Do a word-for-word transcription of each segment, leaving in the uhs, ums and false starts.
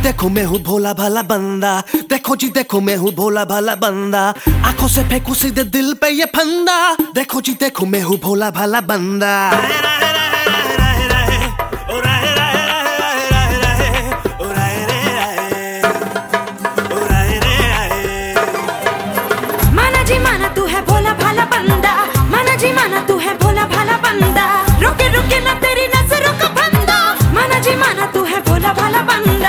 देखो मैं हूँ भोला भाला बंदा, देखो जी देखो मैं हूँ भोला भाला बंदा, आंखों से फेंकू सीधे दिल पे ये फंदा, देखो जी देखो मैं हूँ भोला भाला बंदा। माना जी माना तू है भोला भाला बंदा, माना जी माना तू है भोला भाला बंदा, रुके रुके ना तेरी नजरों का फंदा, माना जी माना तू है भोला भाला बंदा।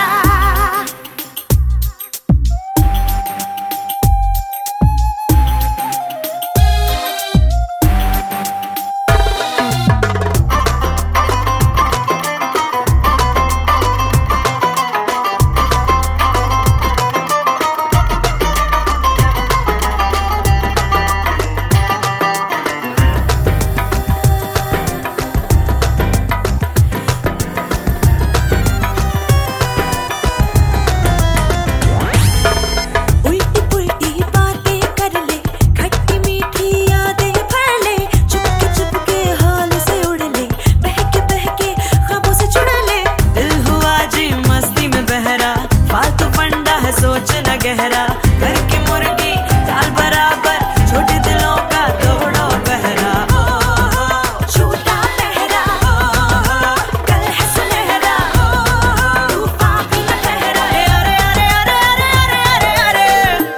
गहरा करके मुर्गी दाल बराबर, छोटे दिलों का तोड़ो पहरा, छोटा पहरा कल है सुनहरा, तूफान भी न ठहरा। अरे अरे अरे अरे अरे अरे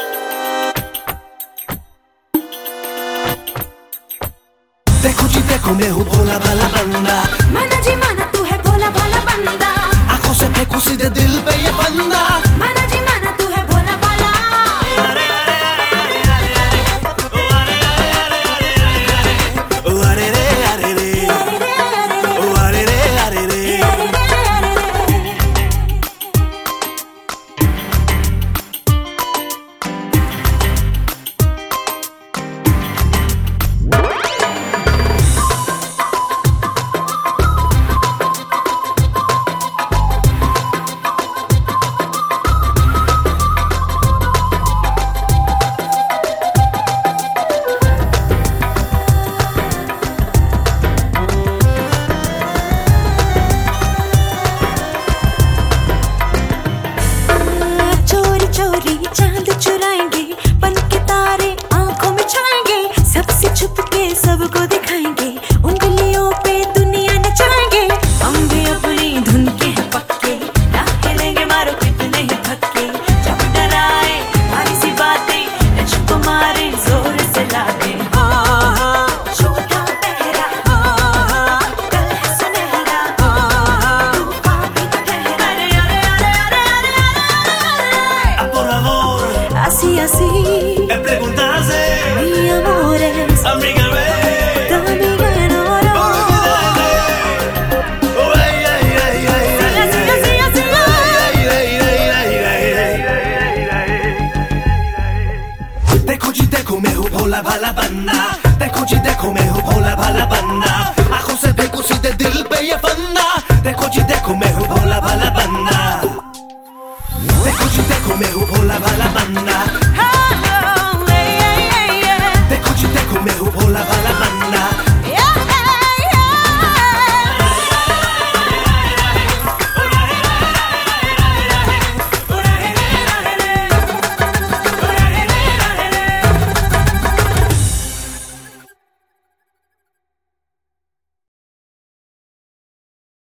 देखो जी देखो मैं हूँ भोला भाला बंदा, माना जी माना तू है भोला भाला बंदा, आंखों से फेंकू सीधे दिल पे ये फंदा, माना जी माना तू है भोला भाला। चांद चुराएंगे बन के तारे आंखों में छाएंगे, सबसे छुप के सबको दिखाएंगे, उंगलियों पे दुनिया नचाएंगे, हम भी अपनी धुन के हैं पक्के, ना खेलेंगे मारो कितने ही धक्के, जब डराए भारी सी बातें तुझको मारे जोर से लाके, छोटा पहरा कल है सुनहरा, तूफान भी न ठहरा। अरे अरे अरे अरे así, así, me preguntase, mi amores, amiga me, tu amiga enamoró. Oh, ay, ay, ay, ay, Así, así, así, así. देखो जी देखो मैं हूँ भोला भाला बंदा, देखो जी देखो मैं हूँ भोला भाला बंदा, आंखों से फेंकू सीधे दिल पे ये फंदा, देखो जी देखो मैं हूँ भोला भाला बंदा, देखो जी देखो मैं हूँ भोला भाला बंदा।